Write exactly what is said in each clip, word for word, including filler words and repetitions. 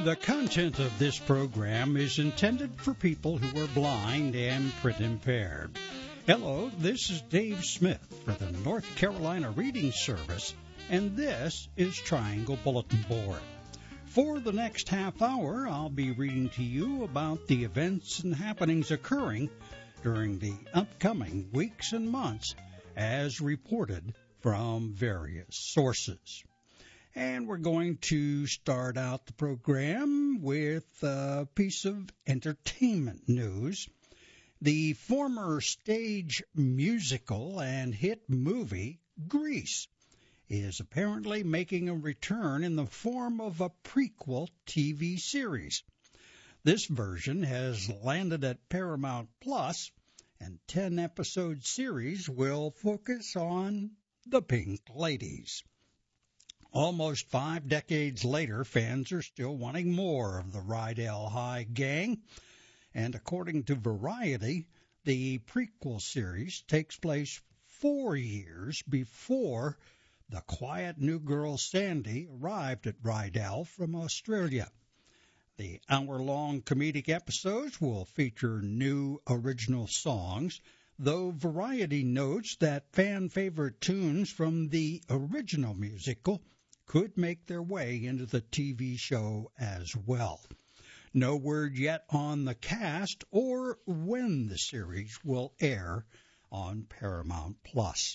The content of this program is intended for people who are blind and print impaired. Hello, this is Dave Smith for the North Carolina Reading Service, and this is Triangle Bulletin Board. For the next half hour, I'll be reading to you about the events and happenings occurring during the upcoming weeks and months as reported from various sources. And we're going to start out the program with a piece of entertainment news. The former stage musical and hit movie, Grease, is apparently making a return in the form of a prequel T V series. This version has landed at Paramount Plus, and ten-episode series will focus on the Pink Ladies. Almost five decades later, fans are still wanting more of the Rydell High gang, and according to Variety, the prequel series takes place four years before the quiet new girl Sandy arrived at Rydell from Australia. The hour-long comedic episodes will feature new original songs, though Variety notes that fan-favorite tunes from the original musical could make their way into the T V show as well. No word yet on the cast or when the series will air on Paramount Plus.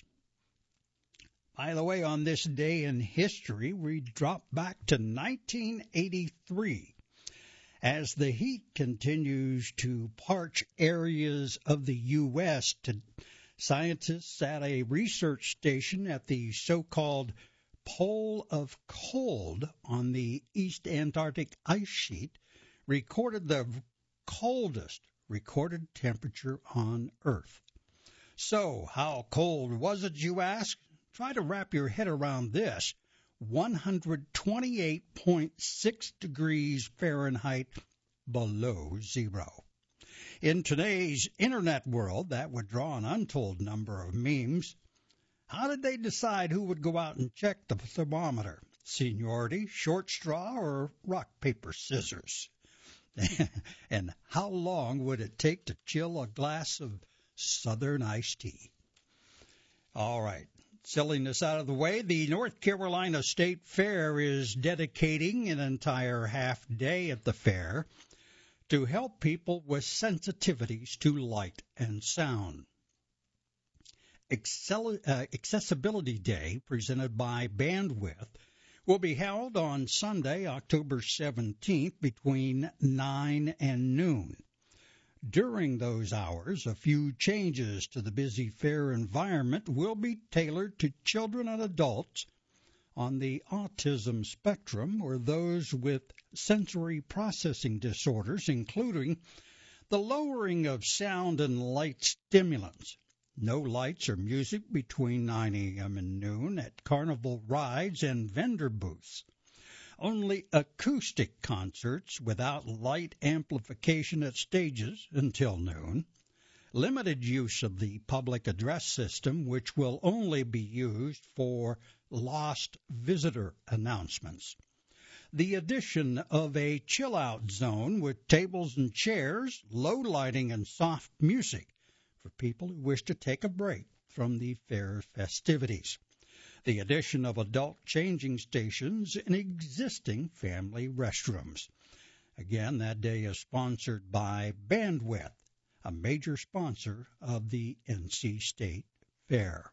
By the way, on this day in history, we drop back to nineteen eighty-three. As the heat continues to parch areas of the U S, scientists at a research station at the so-called Pole of Cold on the East Antarctic ice sheet recorded the coldest recorded temperature on Earth. So, how cold was it, you ask? Try to wrap your head around this. one hundred twenty-eight point six degrees Fahrenheit below zero. In today's internet world, that would draw an untold number of memes. How did they decide who would go out and check the thermometer? Seniority, short straw, or rock, paper, scissors? And how long would it take to chill a glass of Southern iced tea? All right, silliness out of the way, the North Carolina State Fair is dedicating an entire half day at the fair to help people with sensitivities to light and sound. Excel, uh, Accessibility Day, presented by Bandwidth, will be held on Sunday, October seventeenth, between nine and noon. During those hours, a few changes to the busy fair environment will be tailored to children and adults on the autism spectrum or those with sensory processing disorders, including the lowering of sound and light stimulants. No lights or music between nine a.m. and noon at carnival rides and vendor booths. Only acoustic concerts without light amplification at stages until noon. Limited use of the public address system, which will only be used for lost visitor announcements. The addition of a chill-out zone with tables and chairs, low lighting, and soft music for people who wish to take a break from the fair festivities. The addition of adult changing stations and existing family restrooms. Again, that day is sponsored by Bandwidth, a major sponsor of the N C State Fair.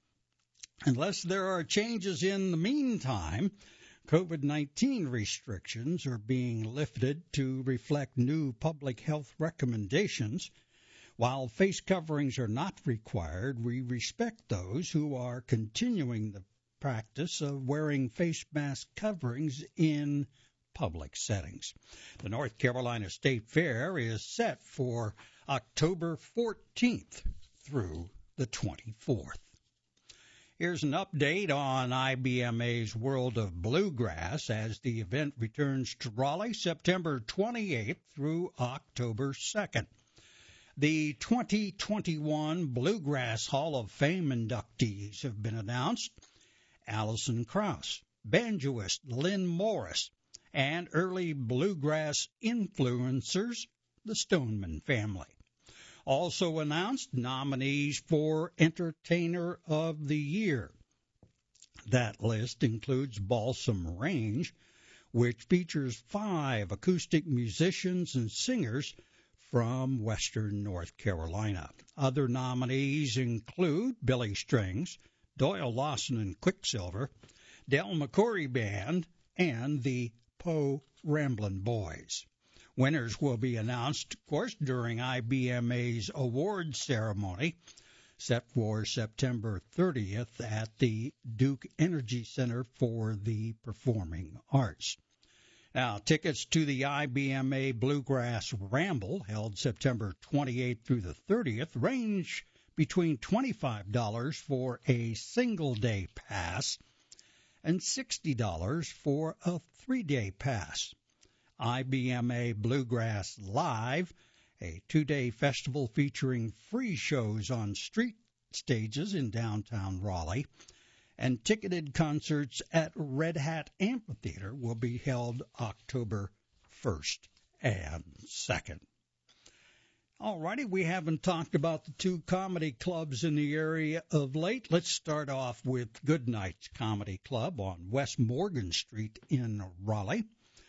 Unless there are changes in the meantime, COVID nineteen restrictions are being lifted to reflect new public health recommendations. While face coverings are not required, we respect those who are continuing the practice of wearing face mask coverings in public settings. The North Carolina State Fair is set for October fourteenth through the twenty-fourth. Here's an update on I B M A's World of Bluegrass as the event returns to Raleigh September twenty-eighth through October second. The twenty twenty-one Bluegrass Hall of Fame inductees have been announced. Alison Krauss, banjoist Lynn Morris, and early bluegrass influencers, the Stoneman family. Also announced nominees for Entertainer of the Year. That list includes Balsam Range, which features five acoustic musicians and singers from Western North Carolina. Other nominees include Billy Strings, Doyle Lawson and Quicksilver, Del McCoury Band, and the Poe Ramblin' Boys. Winners will be announced, of course, during I B M A's awards ceremony, set for September thirtieth at the Duke Energy Center for the Performing Arts. Now, tickets to the I B M A Bluegrass Ramble, held September twenty-eighth through the thirtieth, range between twenty-five dollars for a single-day pass and sixty dollars for a three-day pass. I B M A Bluegrass Live, a two-day festival featuring free shows on street stages in downtown Raleigh, and ticketed concerts at Red Hat Amphitheater will be held October first and second. All righty, we haven't talked about the two comedy clubs in the area of late. Let's start off with Goodnight's Comedy Club on West Morgan Street in Raleigh.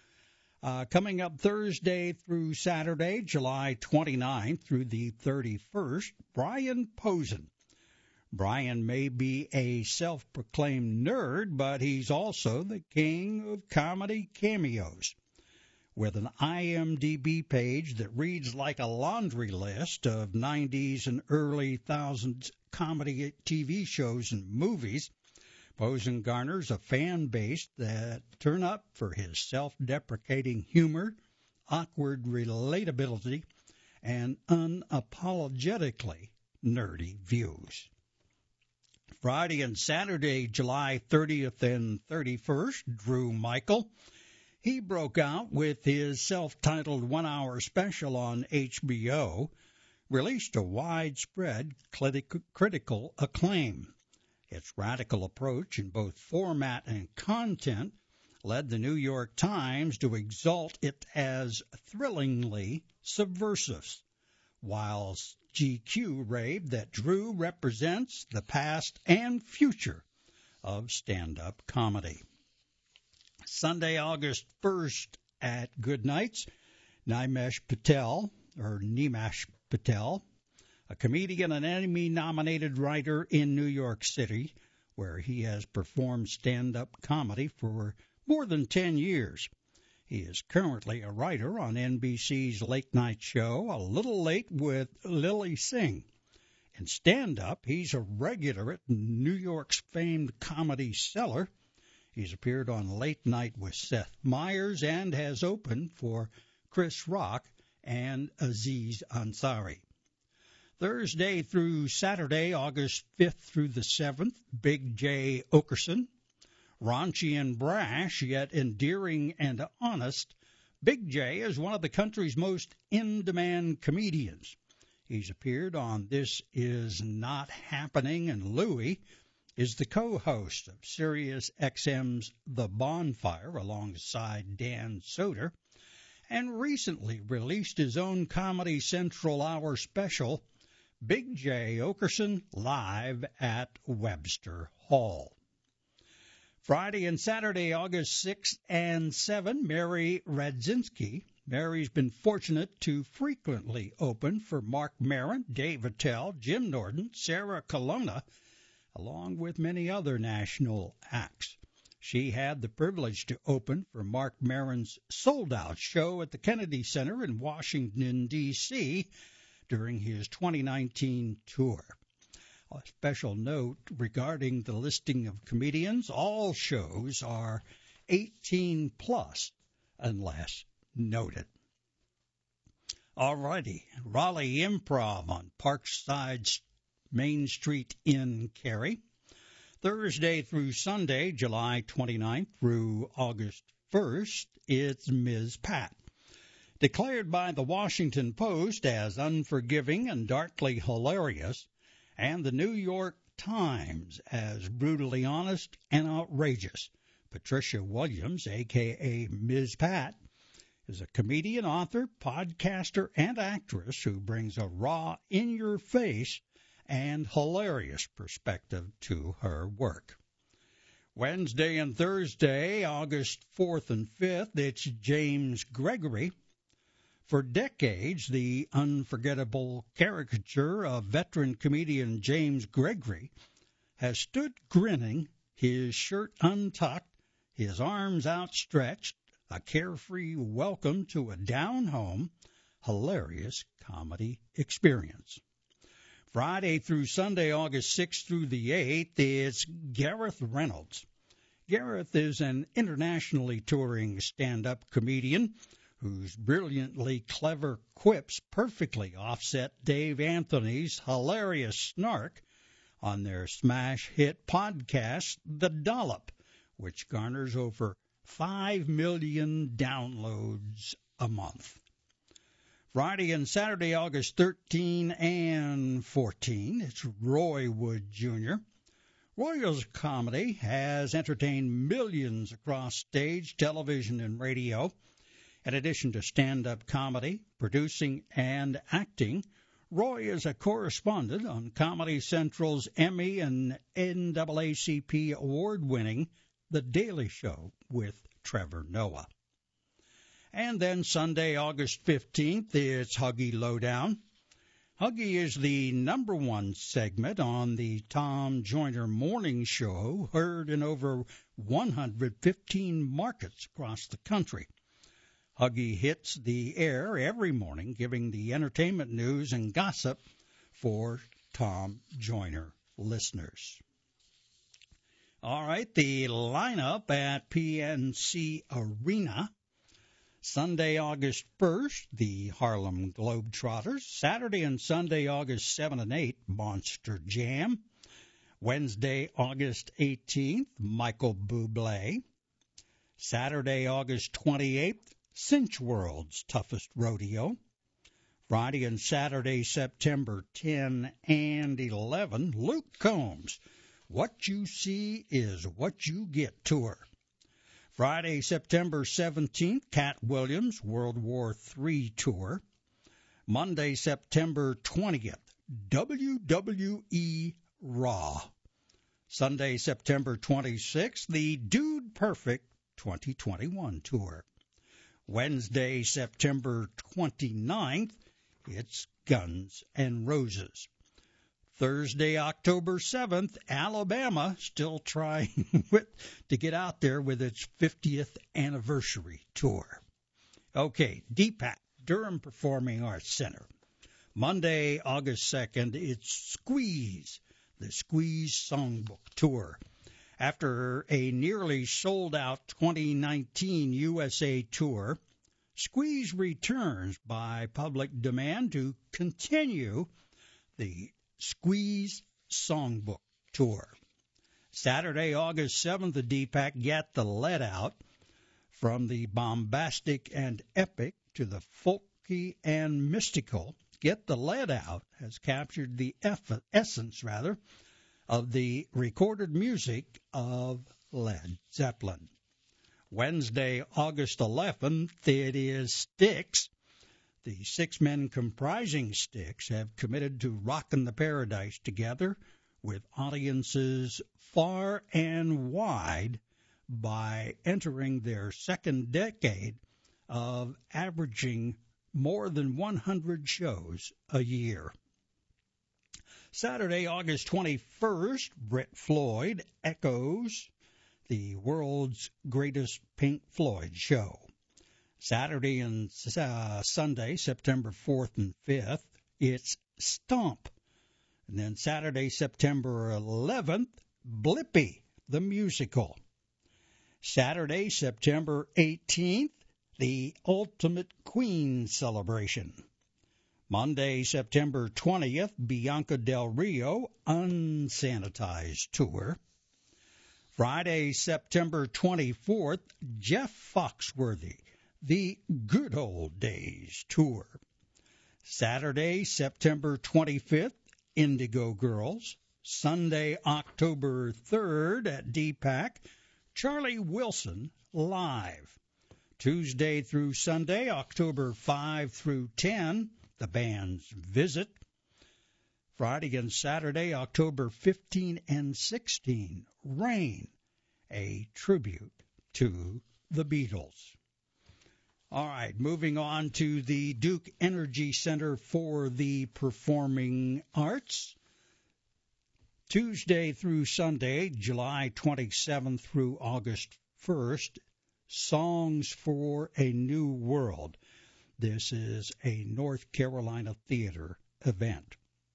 Uh, coming up Thursday through Saturday, July twenty-ninth through the thirty-first, Brian Posen. Brian may be a self-proclaimed nerd, but he's also the king of comedy cameos. With an I M D B page that reads like a laundry list of nineties and early thousands comedy T V shows and movies, Posen garners a fan base that turn up for his self-deprecating humor, awkward relatability, and unapologetically nerdy views. Friday and Saturday, July thirtieth and thirty-first, Drew Michael. He broke out with his self-titled one-hour special on H B O, released to widespread critical acclaim. Its radical approach in both format and content led the New York Times to exalt it as thrillingly subversive, while G Q raved that Drew represents the past and future of stand-up comedy. Sunday, August first at Goodnight's, Nimesh Patel, or Nimesh Patel, a comedian and Emmy-nominated writer in New York City, where he has performed stand-up comedy for more than ten years. He is currently a writer on N B C's late-night show, A Little Late with Lily Singh. In stand-up, he's a regular at New York's famed Comedy Cellar. He's appeared on Late Night with Seth Meyers and has opened for Chris Rock and Aziz Ansari. Thursday through Saturday, August fifth through the seventh, Big J Okerson. Raunchy and brash, yet endearing and honest, Big J is one of the country's most in-demand comedians. He's appeared on This Is Not Happening, and Louie is the co-host of Sirius X M's The Bonfire alongside Dan Soder, and recently released his own Comedy Central Hour special, Big J Okerson Live at Webster Hall. Friday and Saturday, August sixth and seventh, Mary Radzinski. Mary's been fortunate to frequently open for Mark Maron, Dave Attell, Jim Norton, Sarah Colonna, along with many other national acts. She had the privilege to open for Mark Maron's sold-out show at the Kennedy Center in Washington, D C during his twenty nineteen tour. A special note regarding the listing of comedians: all shows are eighteen plus, unless noted. All righty, Raleigh Improv on Parkside Main Street in Cary. Thursday through Sunday, July twenty-ninth through August first, it's Miz Pat. Declared by the Washington Post as unforgiving and darkly hilarious, and the New York Times as brutally honest and outrageous, Patricia Williams, a k a. Miz Pat, is a comedian, author, podcaster, and actress who brings a raw, in-your-face, and hilarious perspective to her work. Wednesday and Thursday, August fourth and fifth, it's James Gregory. For decades, the unforgettable caricature of veteran comedian James Gregory has stood grinning, his shirt untucked, his arms outstretched, a carefree welcome to a down-home, hilarious comedy experience. Friday through Sunday, August sixth through the eighth, it's Gareth Reynolds. Gareth is an internationally touring stand-up comedian whose brilliantly clever quips perfectly offset Dave Anthony's hilarious snark on their smash hit podcast, The Dollop, which garners over five million downloads a month. Friday and Saturday, August thirteenth and fourteenth, it's Roy Wood Junior Roy's comedy has entertained millions across stage, television, and radio. In addition to stand-up comedy, producing, and acting, Roy is a correspondent on Comedy Central's Emmy and N double A C P award-winning The Daily Show with Trevor Noah. And then Sunday, August fifteenth, it's Huggy Lowdown. Huggy is the number one segment on the Tom Joyner Morning Show, heard in over one hundred fifteen markets across the country. Huggy hits the air every morning, giving the entertainment news and gossip for Tom Joyner listeners. All right, the lineup at P N C Arena. Sunday, August first, the Harlem Globetrotters. Saturday and Sunday, August seventh and eighth, Monster Jam. Wednesday, August eighteenth, Michael Bublé. Saturday, August twenty-eighth, Cinch World's Toughest Rodeo. Friday and Saturday, September tenth and eleventh, Luke Combs, What You See Is What You Get Tour. Friday, September seventeenth, Cat Williams, World War Three Tour. Monday, September twentieth, W W E Raw. Sunday, September twenty-sixth, the Dude Perfect twenty twenty-one Tour. Wednesday, September twenty-ninth, it's Guns N' Roses. Thursday, October seventh, Alabama, still trying with, to get out there with its fiftieth anniversary tour. Okay, D PAC, Durham Performing Arts Center. Monday, August second, it's Squeeze, the Squeeze Songbook Tour. After a nearly sold-out twenty nineteen U S A tour, Squeeze returns by public demand to continue the Squeeze Songbook Tour. Saturday, August seventh, the D PAC Get the Lead Out. From the bombastic and epic to the folky and mystical, Get the Lead Out has captured the eff- essence, rather, of the recorded music of Led Zeppelin. Wednesday, August eleventh, it is Styx. The six men comprising Styx have committed to rockin' the paradise together with audiences far and wide by entering their second decade of averaging more than one hundred shows a year. Saturday, August twenty-first, Brett Floyd echoes the world's greatest Pink Floyd show. Saturday and uh, Sunday, September fourth and fifth, it's Stomp. And then Saturday, September eleventh, Blippi, the musical. Saturday, September eighteenth, the Ultimate Queen celebration. Monday, September twentieth, Bianca Del Rio, Unsanitized Tour. Friday, September twenty-fourth, Jeff Foxworthy, The Good Old Days Tour. Saturday, September twenty-fifth, Indigo Girls. Sunday, October third at D PAC, Charlie Wilson Live. Tuesday through Sunday, October fifth through tenth, the band's Visit. Friday and Saturday, October fifteenth and sixteenth, Rain, a tribute to the Beatles. All right, moving on to the Duke Energy Center for the Performing Arts. Tuesday through Sunday, July twenty-seventh through August first, Songs for a New World. This is a North Carolina theater event.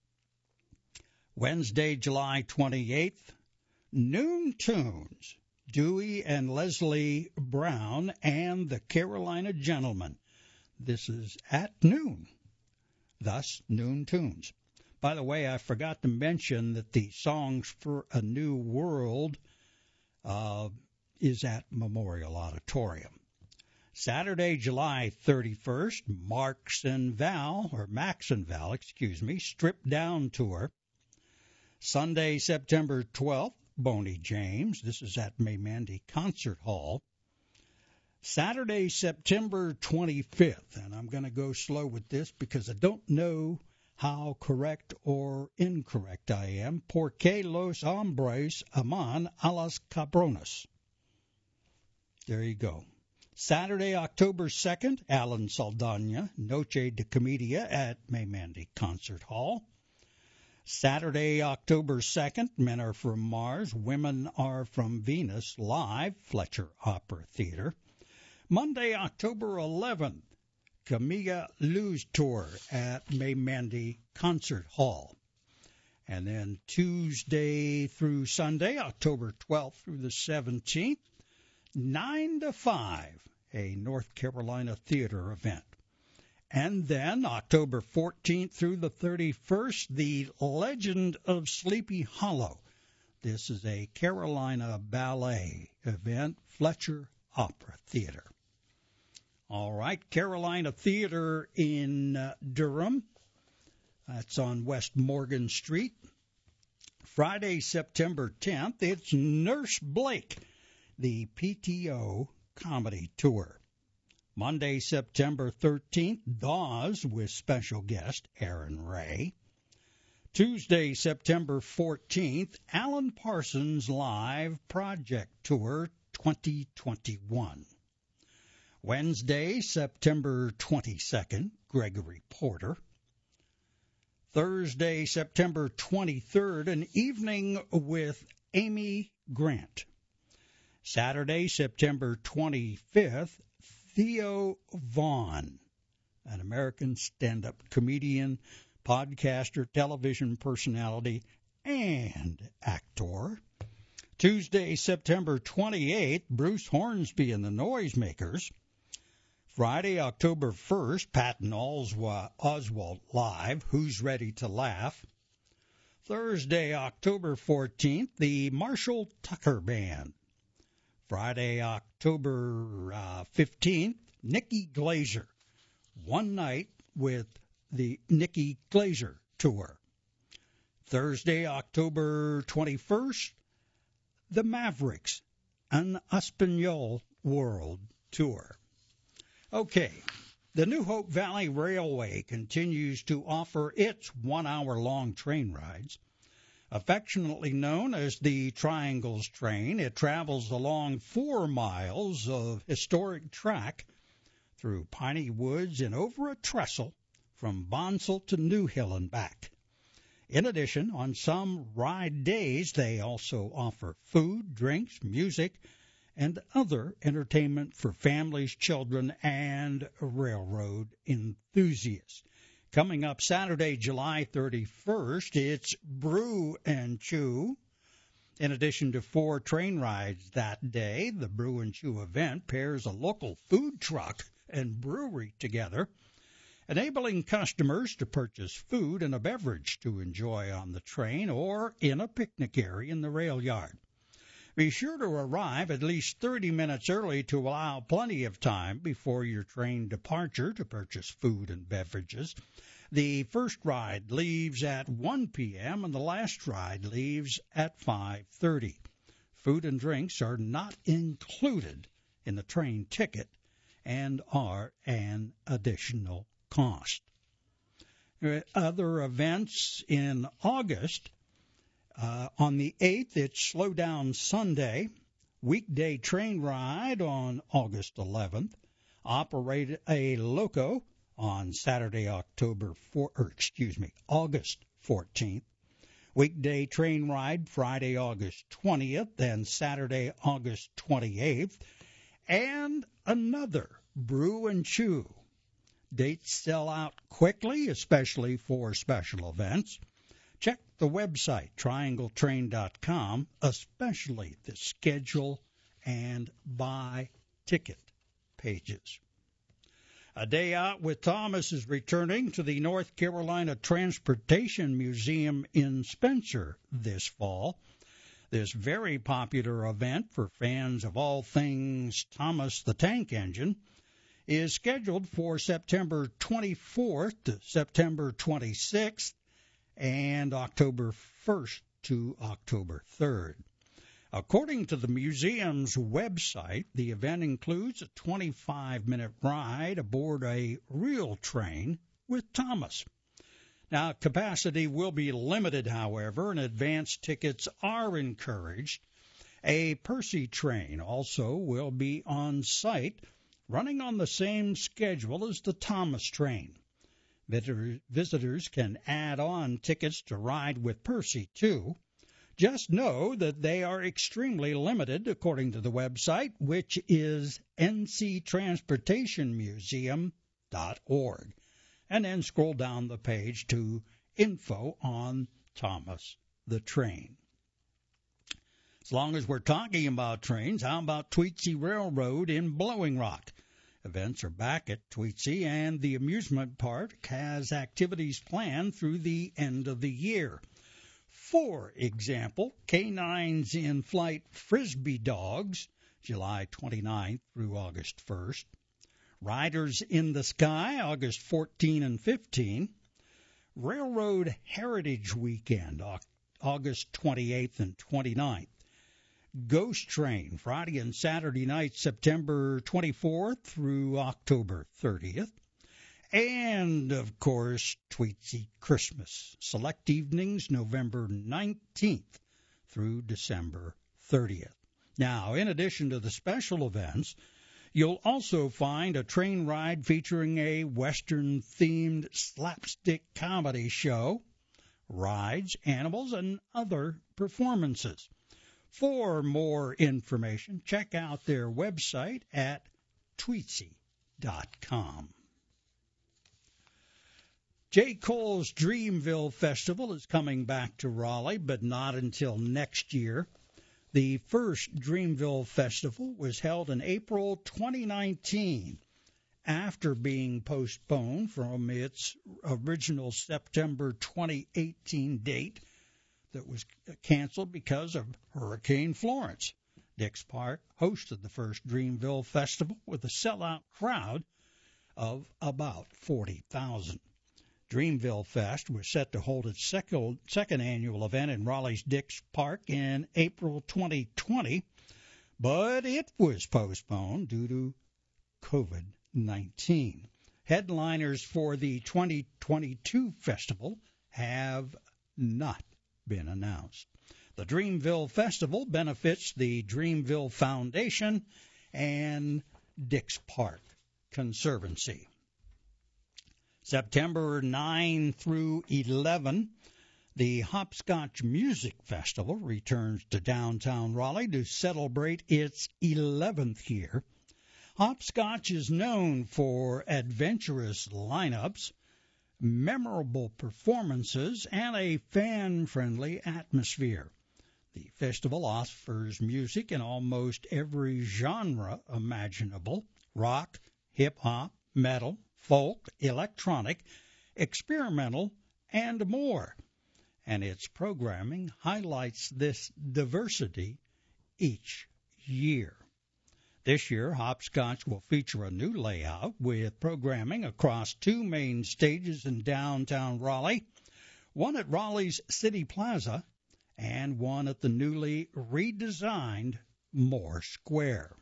Wednesday, July twenty-eighth, Noon Tunes, Dewey and Leslie Brown and the Carolina Gentlemen. This is at noon, thus Noon Tunes. By the way, I forgot to mention that the Songs for a New World uh, is at Memorial Auditorium. Saturday, July thirty-first, Marks and Val, or Max and Val, excuse me, Stripped Down Tour. Sunday, September twelfth, Boney James. This is at Maymandy Concert Hall. Saturday, September twenty-fifth, and I'm going to go slow with this because I don't know how correct or incorrect I am. Porque los hombres aman a las cabronas. There you go. Saturday, October second, Alan Saldana, Noche de Comedia at Maymandy Concert Hall. Saturday, October second, Men Are From Mars, Women Are From Venus, live, Fletcher Opera Theater. Monday, October eleventh, Camilla Lou's Tour at Maymandy Concert Hall. And then Tuesday through Sunday, October twelfth through the seventeenth, nine to five, a North Carolina theater event. And then October fourteenth through the thirty-first, The Legend of Sleepy Hollow. This is a Carolina ballet event, Fletcher Opera Theater. All right, Carolina Theater in uh, Durham. That's on West Morgan Street. Friday, September tenth, it's Nurse Blake, the P T O Comedy Tour. Monday, September thirteenth, Dawes with special guest Aaron Ray. Tuesday, September fourteenth, Alan Parsons Live Project Tour twenty twenty-one. Wednesday, September twenty-second, Gregory Porter. Thursday, September twenty-third, an evening with Amy Grant. Saturday, September twenty-fifth, Theo Vaughn, an American stand-up comedian, podcaster, television personality, and actor. Tuesday, September twenty-eighth, Bruce Hornsby and the Noisemakers. Friday, October first, Patton Oswalt Live, Who's Ready to Laugh. Thursday, October fourteenth, the Marshall Tucker Band. Friday, October uh, fifteenth, Nikki Glazer, One Night with the Nikki Glazer Tour. Thursday, October twenty-first, the Mavericks, an Espanol World Tour. Okay, the New Hope Valley Railway continues to offer its one-hour-long train rides. Affectionately known as the Triangles Train, it travels along four miles of historic track through piney woods and over a trestle from Bonsall to New Hill and back. In addition, on some ride days, they also offer food, drinks, music, and other entertainment for families, children, and railroad enthusiasts. Coming up Saturday, July thirty-first, it's Brew and Chew. In addition to four train rides that day, the Brew and Chew event pairs a local food truck and brewery together, enabling customers to purchase food and a beverage to enjoy on the train or in a picnic area in the rail yard. Be sure to arrive at least thirty minutes early to allow plenty of time before your train departure to purchase food and beverages. The first ride leaves at one p.m. and the last ride leaves at five thirty. food and drinks are not included in the train ticket and are an additional cost. Other events in August, uh, on the eighth, it's Slow Down Sunday, weekday train ride on August eleventh, Operate a Loco on Saturday, October fourth, or excuse me, August fourteenth, weekday train ride Friday, August twentieth, and Saturday, August twenty-eighth, and another Brew and Chew. Dates sell out quickly, especially for special events. Check the website, triangle train dot com, especially the schedule and buy ticket pages. A Day Out with Thomas is returning to the North Carolina Transportation Museum in Spencer this fall. This very popular event for fans of all things Thomas the Tank Engine is scheduled for September twenty-fourth to September twenty-sixth and October first to October third. According to the museum's website, the event includes a twenty-five minute ride aboard a real train with Thomas. Now, capacity will be limited, however, and advance tickets are encouraged. A Percy train also will be on site, running on the same schedule as the Thomas train. Visitors can add on tickets to ride with Percy, too. Just know that they are extremely limited, according to the website, which is n c transportation museum dot org. And then scroll down the page to info on Thomas the Train. As long as we're talking about trains, how about Tweetsie Railroad in Blowing Rock? Events are back at Tweetsie, and the amusement park has activities planned through the end of the year. For example, Canines in Flight Frisbee Dogs, July twenty-ninth through August first. Riders in the Sky, August fourteenth and fifteenth. Railroad Heritage Weekend, August twenty-eighth and twenty-ninth. Ghost Train, Friday and Saturday night, September twenty-fourth through October thirtieth. And, of course, Tweetsie Christmas, select evenings, November nineteenth through December thirtieth. Now, in addition to the special events, you'll also find a train ride featuring a Western-themed slapstick comedy show, rides, animals, and other performances. For more information, check out their website at tweetsie dot com. J. Cole's Dreamville Festival is coming back to Raleigh, but not until next year. The first Dreamville Festival was held in April twenty nineteen, after being postponed from its original September twenty eighteen date that was canceled because of Hurricane Florence. Dix Park hosted the first Dreamville Festival with a sellout crowd of about forty thousand. Dreamville Fest was set to hold its second, second annual event in Raleigh's Dix Park in April twenty twenty, but it was postponed due to COVID nineteen. Headliners for the twenty twenty-two festival have not been announced. The Dreamville Festival benefits the Dreamville Foundation and Dix Park Conservancy. September ninth through eleventh, the Hopscotch Music Festival returns to downtown Raleigh to celebrate its eleventh year. Hopscotch is known for adventurous lineups, memorable performances, and a fan-friendly atmosphere. The festival offers music in almost every genre imaginable: rock, hip-hop, metal, folk, electronic, experimental, and more. And its programming highlights this diversity each year. This year, Hopscotch will feature a new layout with programming across two main stages in downtown Raleigh, one at Raleigh's City Plaza and one at the newly redesigned Moore Square.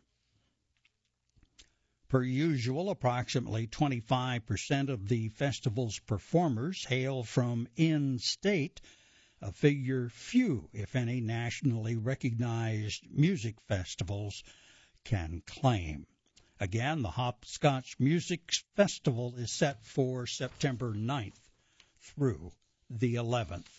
Per usual, approximately twenty-five percent of the festival's performers hail from in-state, a figure few, if any, nationally recognized music festivals can claim. Again, the Hopscotch Music Festival is set for September ninth through the eleventh.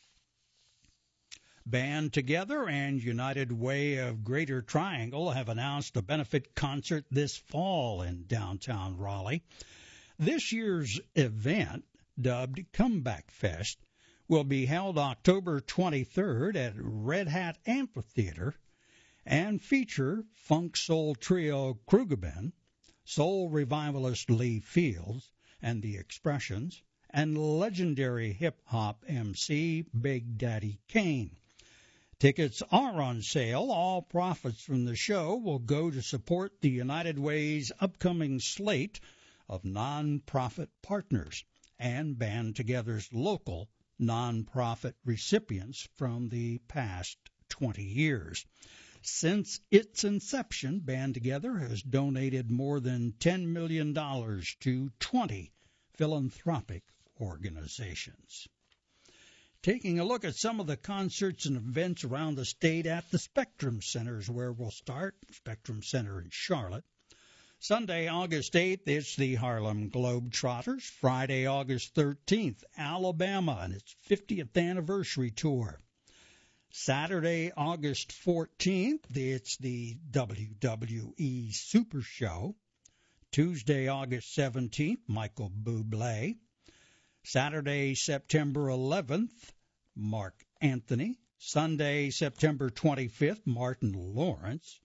Band Together and United Way of Greater Triangle have announced a benefit concert this fall in downtown Raleigh. This year's event, dubbed Comeback Fest, will be held October twenty-third at Red Hat Amphitheater and feature funk soul trio Krugerben, soul revivalist Lee Fields and the Expressions, and legendary hip-hop M C Big Daddy Kane. Tickets are on sale. All profits from the show will go to support the United Way's upcoming slate of nonprofit partners and Band Together's local nonprofit recipients from the past twenty years. Since its inception, Band Together has donated more than ten million dollars to twenty philanthropic organizations. Taking a look at some of the concerts and events around the state at the Spectrum Centers, where we'll start, Spectrum Center in Charlotte. Sunday, August eighth, it's the Harlem Globetrotters. Friday, August thirteenth, Alabama and its fiftieth anniversary tour. Saturday, August fourteenth, it's the W W E Super Show. Tuesday, August seventeenth, Michael Bublé. Saturday, September eleventh, Mark Anthony. Sunday, September twenty-fifth, Martin Lawrence.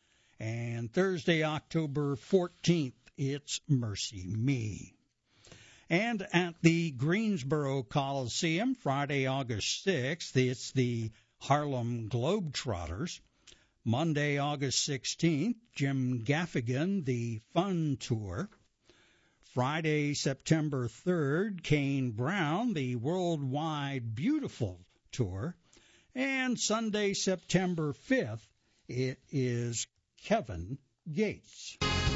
And Thursday, October fourteenth, it's Mercy Me. And at the Greensboro Coliseum, Friday, August sixth, it's the Harlem Globetrotters. Monday, August sixteenth, Jim Gaffigan, the Fun Tour. Friday, September third, Kane Brown, the Worldwide Beautiful Tour. And Sunday, September fifth, it is Kevin Gates.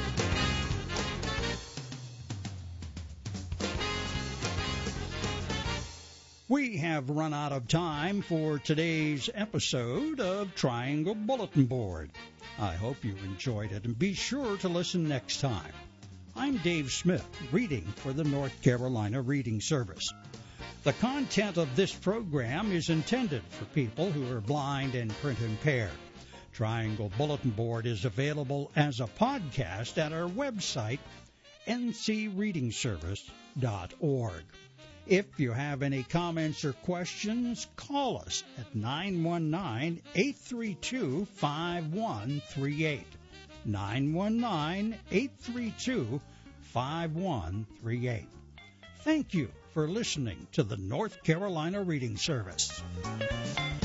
We have run out of time for today's episode of Triangle Bulletin Board. I hope you enjoyed it, and be sure to listen next time. I'm Dave Smith, reading for the North Carolina Reading Service. The content of this program is intended for people who are blind and print impaired. Triangle Bulletin Board is available as a podcast at our website, n c reading service dot org. If you have any comments or questions, call us at nine one nine, eight three two, five one three eight. nine one nine, eight three two, five one three eight. Thank you for listening to the North Carolina Reading Service.